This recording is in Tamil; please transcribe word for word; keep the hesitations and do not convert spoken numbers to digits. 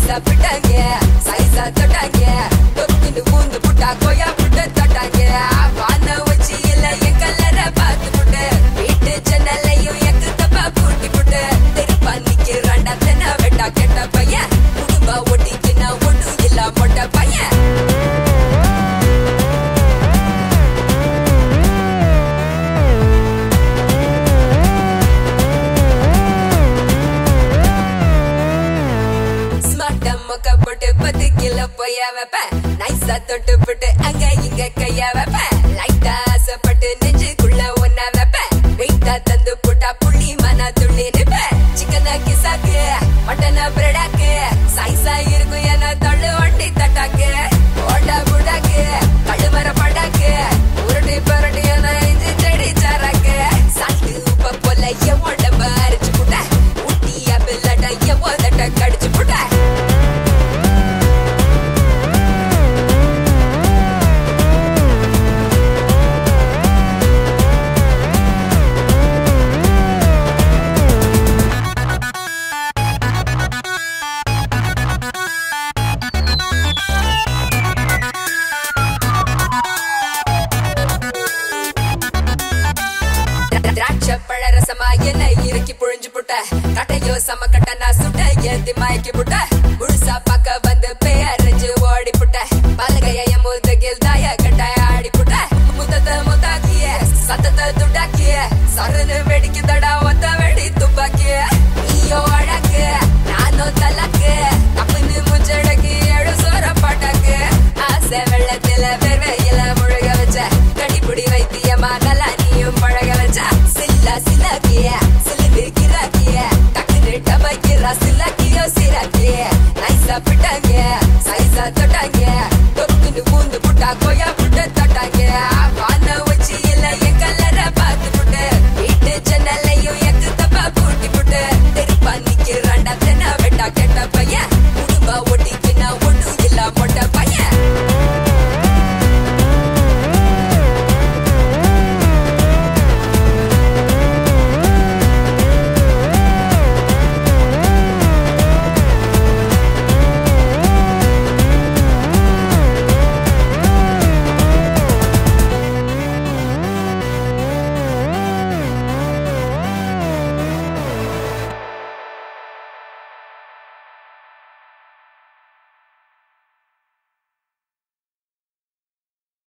சைஸா விட்டாங்க சைஸா தொட்டாங்க தொட்டுன்னு பூந்து புட்டா கோயா புட்டு தொட்டாங்க வான வச்சு இல்ல என் கல்லற பார்த்து புட்டு வீட்டு ஜன்னலையும் எக்கு தப்பா பூட்டி புட்டு திருப்பா நிக்கிறாண்டா தென்ன வெட்டா கெட்ட பையன் குடும்பா ஒட்டிக்கினா ஒண்ணும் இல்ல மொட்டை பையன் போட்டு பத்து கிலோ பொய்யா வைப்பேன் நைஸா தொட்டு போட்டு அங்க இங்க கையா வைப்பேன் லைட்டா ஆசைப்பட்டு நெஞ்சுக்குள்ள ஒன்னா வைப்பேன் வெயிட்டா தந்து போட்டா புள்ளி மனா துள்ளி நிப்பேன் சிக்கனா கிசாக்கு மட்டனா பிரெடாக்கு சைஸா இருக்கும் என தொள்ளு வண்டி தட்டாக்கு ஓட்டா புடாக்கு கழுமர படாக்கு உருட்டி பரட்டி என இஞ்சி செடி சாராக்கு சாட்டு உப்ப போல என் உடம்ப அரைச்சு புட்ட ஊட்டியா பிள்ளட என் உதட்ட கடிச்சு புட்ட பழரசமா என்ன இறக்கி புழிஞ்சு புட்ட கட்டையோ சம கட்ட நான் சுட்ட ஏத்தி மயக்கி புட்ட முழுசா பக்க வந்து பேரஞ்சு ஓடி புட்ட பலகைய முதுகில் தாய கட்டாய ஆடி புட்ட முத்தத்தை முத்தாக்கிய சத்தத்தை துட்டாக்கிய சருன்னு வெடிக்குதடா